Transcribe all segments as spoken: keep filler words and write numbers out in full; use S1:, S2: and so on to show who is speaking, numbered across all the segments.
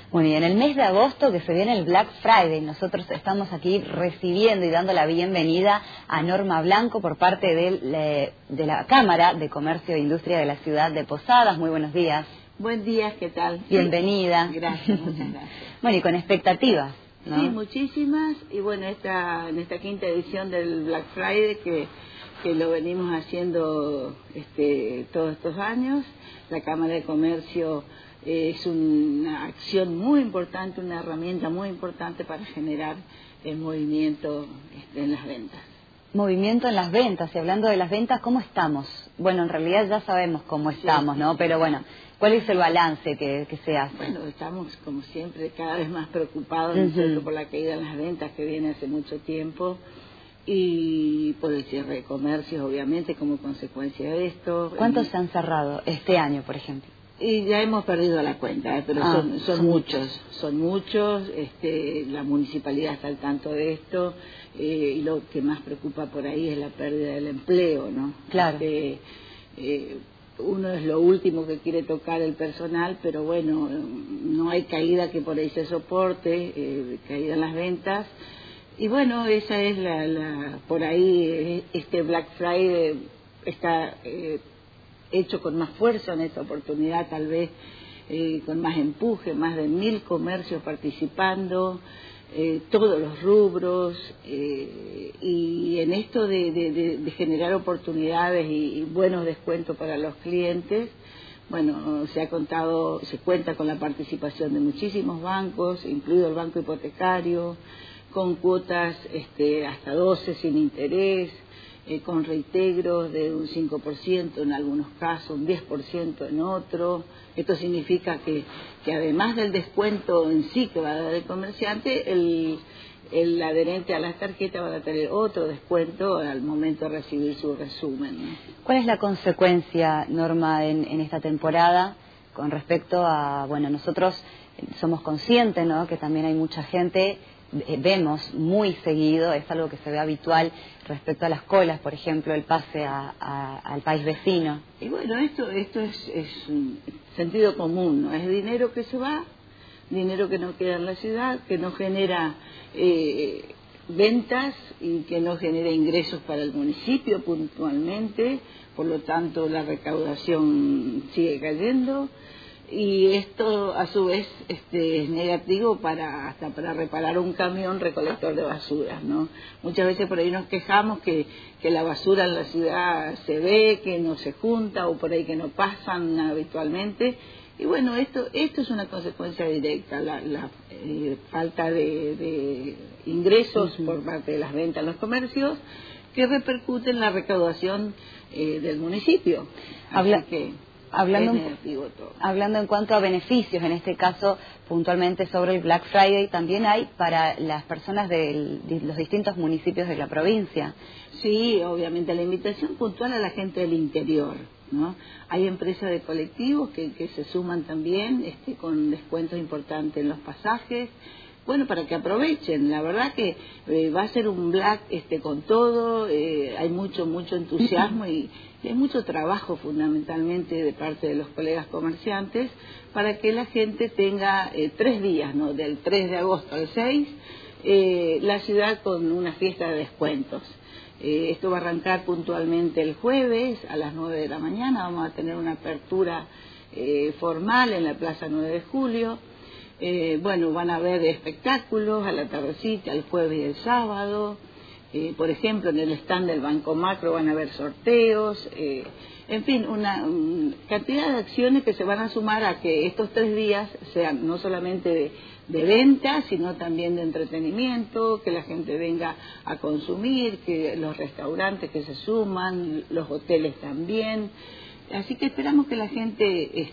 S1: Bueno, y en el mes de agosto que se viene el Black Friday, nosotros estamos aquí recibiendo y dando la bienvenida a Norma Blanco por parte de, de la Cámara de Comercio e Industria de la ciudad de Posadas. Muy buenos días.
S2: Buen día, ¿qué tal?
S1: Bienvenida.
S2: Sí. Gracias, muchas gracias.
S1: Bueno, y con expectativas, ¿no?
S2: Sí, muchísimas. Y bueno, esta, en esta quinta edición del Black Friday que, que lo venimos haciendo este, todos estos años, la Cámara de Comercio eh, es una acción muy importante, una herramienta muy importante para generar el movimiento este, en las ventas.
S1: Movimiento en las ventas, y hablando de las ventas, ¿cómo estamos? Bueno, en realidad ya sabemos cómo estamos,
S2: sí,
S1: ¿no?
S2: Sí,
S1: Pero bueno, ¿cuál es el balance que, que se hace?
S2: Bueno, estamos, como siempre, cada vez más preocupados,
S1: Uh-huh.
S2: ¿no es cierto?, por la caída en las ventas que viene hace mucho tiempo y por el cierre de comercios, obviamente, como consecuencia de esto.
S1: ¿Cuántos
S2: y,
S1: se han cerrado este año, por ejemplo?
S2: Y ya hemos perdido la cuenta, ¿eh? pero
S1: ah,
S2: son, son,
S1: son
S2: muchos,
S1: muchos,
S2: son muchos, este, la municipalidad está al tanto de esto, eh, y lo que más preocupa por ahí es la pérdida del empleo, ¿no?
S1: Claro.
S2: Este, eh, uno es lo último que quiere tocar el personal, pero bueno, no hay caída que por ahí se soporte, eh, caída en las ventas, y bueno, esa es la, la por ahí, este Black Friday está Eh, hecho con más fuerza en esta oportunidad, tal vez eh, con más empuje, más de mil comercios participando, eh, todos los rubros, eh, y en esto de, de, de, de generar oportunidades y, y buenos descuentos para los clientes, bueno, se ha contado, se cuenta con la participación de muchísimos bancos, incluido el banco hipotecario, con cuotas este, hasta doce sin interés, Eh, con reintegros de un cinco por ciento en algunos casos, un diez por ciento en otro. Esto significa que, que además del descuento en sí que va a dar el comerciante, el, el adherente a las tarjetas va a tener otro descuento al momento de recibir su resumen, ¿no?
S1: ¿Cuál es la consecuencia, Norma, en, en esta temporada con respecto a, bueno, nosotros somos conscientes, ¿no?, que también hay mucha gente, vemos muy seguido, es algo que se ve habitual respecto a las colas, por ejemplo, el pase a, a, al país vecino?
S2: Y bueno, esto esto es, es sentido común, ¿no? Es dinero que se va, dinero que no queda en la ciudad, que no genera eh, ventas y que no genera ingresos para el municipio puntualmente, por lo tanto la recaudación sigue cayendo. Y esto a su vez este, es negativo para hasta para reparar un camión recolector de basuras, ¿no? Muchas veces por ahí nos quejamos que, que la basura en la ciudad se ve, que no se junta o por ahí que no pasan habitualmente. Y bueno, esto esto es una consecuencia directa, la, la eh, falta de, de ingresos uh-huh. por parte de las ventas en los comercios, que repercute en la recaudación eh, del municipio.
S1: Habla...
S2: Así que
S1: Hablando, hablando en cuanto a beneficios, en este caso puntualmente sobre el Black Friday, también hay para las personas de los distintos municipios de la provincia.
S2: Sí, obviamente, la invitación puntual a la gente del interior, ¿no? Hay empresas de colectivos que, que se suman también este, con descuentos importantes en los pasajes. Bueno, para que aprovechen, la verdad que eh, va a ser un Black este, con todo, eh, hay mucho, mucho entusiasmo y, y hay mucho trabajo fundamentalmente de parte de los colegas comerciantes para que la gente tenga eh, tres días, ¿no? Del tres de agosto al seis, eh, la ciudad con una fiesta de descuentos. Eh, esto va a arrancar puntualmente el jueves a las nueve de la mañana, vamos a tener una apertura eh, formal en la Plaza nueve de julio. Eh, bueno, van a haber espectáculos a la tardecita, el jueves y el sábado. Eh, por ejemplo, en el stand del Banco Macro van a haber sorteos. Eh, en fin, una um, cantidad de acciones que se van a sumar a que estos tres días sean no solamente de, de venta, sino también de entretenimiento, que la gente venga a consumir, que los restaurantes que se suman, los hoteles también. Así que esperamos que la gente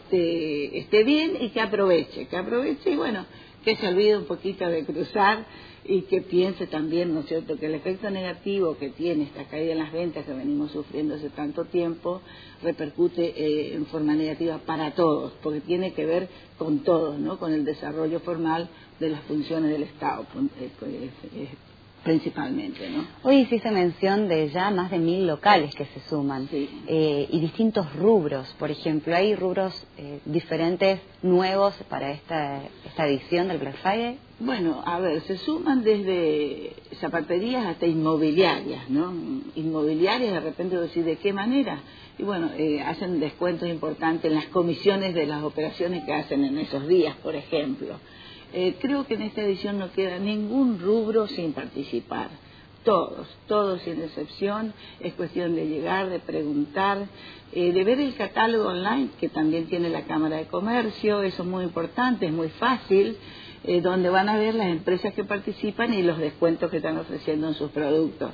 S2: esté, esté bien y que aproveche, que aproveche y bueno, que se olvide un poquito de cruzar y que piense también, ¿no es cierto?, que el efecto negativo que tiene esta caída en las ventas que venimos sufriendo hace tanto tiempo repercute eh, en forma negativa para todos, porque tiene que ver con todos, ¿no?, con el desarrollo formal de las funciones del Estado principalmente, ¿no?
S1: Hoy hiciste mención de ya más de mil locales que se suman,
S2: sí.
S1: eh, y distintos rubros, por ejemplo, ¿hay rubros eh, diferentes, nuevos para esta, esta edición del Black Friday?
S2: Bueno, a ver, se suman desde zapaterías hasta inmobiliarias, ¿no? Inmobiliarias, de repente decir, ¿de qué manera? Y bueno, eh, hacen descuentos importantes en las comisiones de las operaciones que hacen en esos días, por ejemplo. Eh, creo que en esta edición no queda ningún rubro sin participar. Todos, todos sin excepción. Es cuestión de llegar, de preguntar, eh, de ver el catálogo online que también tiene la Cámara de Comercio. Eso es muy importante, es muy fácil, eh, donde van a ver las empresas que participan y los descuentos que están ofreciendo en sus productos.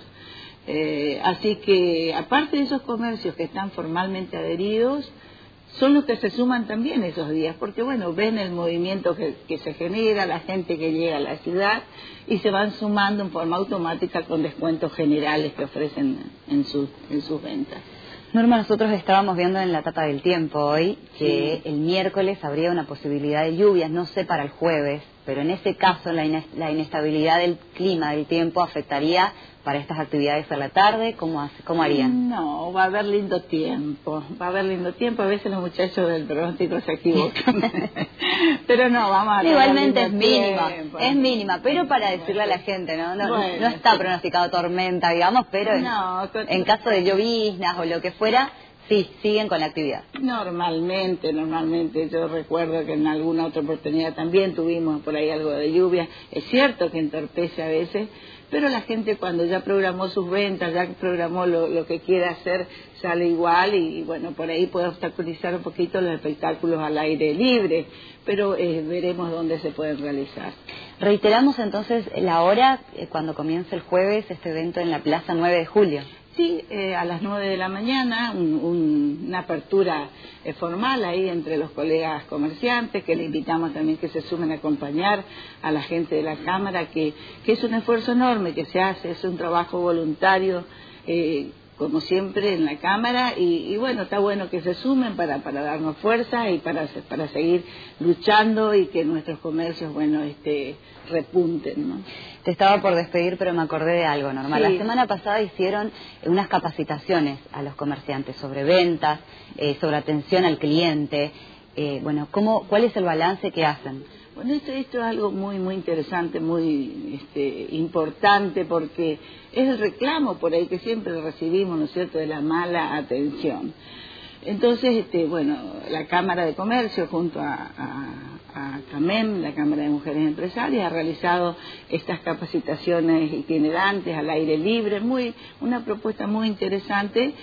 S2: Eh, así que, aparte de esos comercios que están formalmente adheridos, son los que se suman también esos días, porque bueno, ven el movimiento que, que se genera, la gente que llega a la ciudad, y se van sumando en forma automática con descuentos generales que ofrecen en sus, en sus ventas.
S1: Norma, nosotros estábamos viendo en la etapa del tiempo hoy que
S2: sí.
S1: el miércoles habría una posibilidad de lluvias, no sé para el jueves, pero en ese caso la, ines la inestabilidad del clima, del tiempo, afectaría para estas actividades a la tarde. ¿Cómo, hace, cómo harían?
S2: No, va a haber lindo tiempo, va a haber lindo tiempo. A veces los muchachos del pronóstico se equivocan, pero no, vamos a
S1: igualmente es
S2: mínima,
S1: mínima, es mínima, pero para decirle a la gente, ¿no? No, bueno, no está pronosticado tormenta, digamos, pero
S2: no,
S1: en, en caso de lloviznas o lo que fuera, sí, siguen con la actividad.
S2: Normalmente, normalmente, yo recuerdo que en alguna otra oportunidad también tuvimos por ahí algo de lluvia. Es cierto que entorpece a veces, pero la gente cuando ya programó sus ventas, ya programó lo, lo que quiere hacer, sale igual y, y bueno, por ahí puede obstaculizar un poquito los espectáculos al aire libre, pero eh, veremos dónde se pueden realizar.
S1: Reiteramos entonces la hora, eh, cuando comience el jueves este evento en la Plaza nueve de julio.
S2: Sí, eh, a las nueve de la mañana, un, un, una apertura eh, formal ahí entre los colegas comerciantes, que le invitamos también que se sumen a acompañar a la gente de la Cámara, que, que es un esfuerzo enorme que se hace, es un trabajo voluntario, eh, como siempre en la Cámara, y, y bueno, está bueno que se sumen para, para darnos fuerza y para, para seguir luchando y que nuestros comercios, bueno, este, repunten, ¿no?
S1: Te estaba por despedir, pero me acordé de algo, Norma. Sí. La semana pasada hicieron unas capacitaciones a los comerciantes sobre ventas, eh, sobre atención al cliente. Eh, bueno, ¿cómo, ¿cuál es el balance que hacen?
S2: Bueno, esto, esto es algo muy muy interesante, muy este, importante, porque es el reclamo por ahí que siempre recibimos, ¿no es cierto?, de la mala atención. Entonces, este, bueno, la Cámara de Comercio junto a, a, a CAMEM, la Cámara de Mujeres Empresarias, ha realizado estas capacitaciones itinerantes al aire libre, muy una propuesta muy interesante,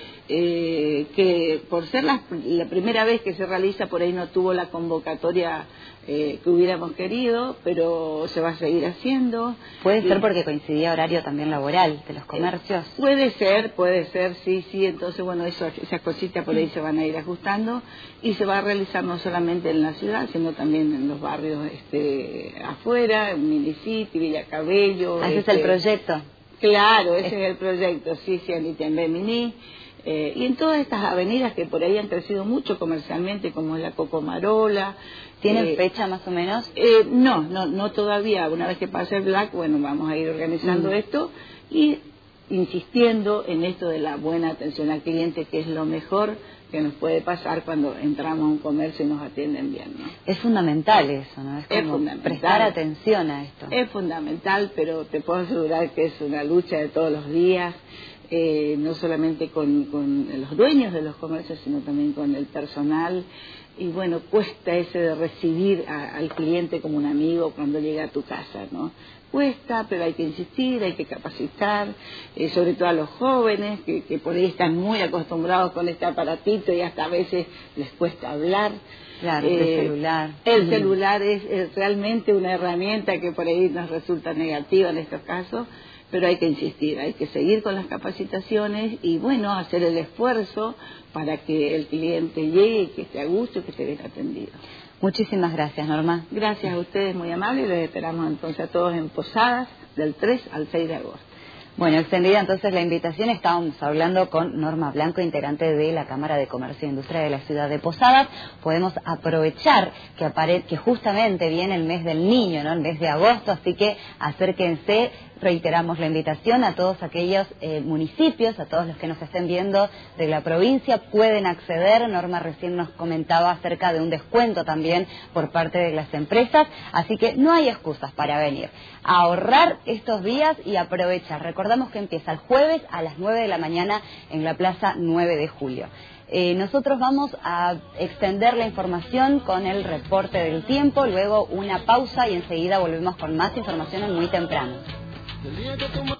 S2: eh, que por ser la, la primera vez que se realiza, por ahí no tuvo la convocatoria eh, que hubiéramos querido, pero se va a seguir haciendo.
S1: ¿Puede ser porque coincidía horario también laboral de los comercios?
S2: Eh, puede ser, puede ser, sí, sí, entonces bueno, eso, esas cositas por ahí se van a ir ajustando y se va a realizar no solamente en la ciudad, sino también en los barrios este, afuera, en Milicity, Villa Cabello.
S1: ¿Ese
S2: este,
S1: es el proyecto?
S2: Claro, ese es, es el proyecto, sí, sí, en Itembé-Miní. Eh, y en todas estas avenidas que por ahí han crecido mucho comercialmente, como es la Cocomarola.
S1: ¿Tienen
S2: eh,
S1: fecha más o menos?
S2: Eh, no, no, no todavía. Una vez que pase el Black, bueno, vamos a ir organizando mm. esto y insistiendo en esto de la buena atención al cliente, que es lo mejor que nos puede pasar cuando entramos a un comercio y nos atienden bien, ¿no?
S1: Es fundamental eso, ¿no? Es como
S2: es fundamental.
S1: Prestar atención a esto.
S2: Es fundamental, pero te puedo asegurar que es una lucha de todos los días. Eh, no solamente con, con los dueños de los comercios, sino también con el personal. Y bueno, cuesta ese de recibir a, al cliente como un amigo cuando llega a tu casa, ¿no? Cuesta, pero hay que insistir, hay que capacitar, eh, sobre todo a los jóvenes, que, que por ahí están muy acostumbrados con este aparatito y hasta a veces les cuesta hablar.
S1: Claro, eh, el celular.
S2: El mm. celular es, es realmente una herramienta que por ahí nos resulta negativa en estos casos, pero hay que insistir, hay que seguir con las capacitaciones y bueno, hacer el esfuerzo para que el cliente llegue y que esté a gusto y que esté bien atendido.
S1: Muchísimas gracias, Norma.
S2: Gracias a ustedes, muy amables, les esperamos entonces a todos en Posadas del tres al seis de agosto.
S1: Bueno, extendida entonces la invitación, estábamos hablando con Norma Blanco, integrante de la Cámara de Comercio e Industria de la ciudad de Posadas. Podemos aprovechar que, apare que justamente viene el mes del niño, ¿no? El mes de agosto, así que acérquense, reiteramos la invitación a todos aquellos eh, municipios, a todos los que nos estén viendo de la provincia, pueden acceder. Norma recién nos comentaba acerca de un descuento también por parte de las empresas, así que no hay excusas para venir a ahorrar estos días y aprovechar. Recordamos que empieza el jueves a las nueve de la mañana en la Plaza nueve de julio. Eh, nosotros vamos a extender la información con el reporte del tiempo, luego una pausa y enseguida volvemos con más información en Muy Temprano.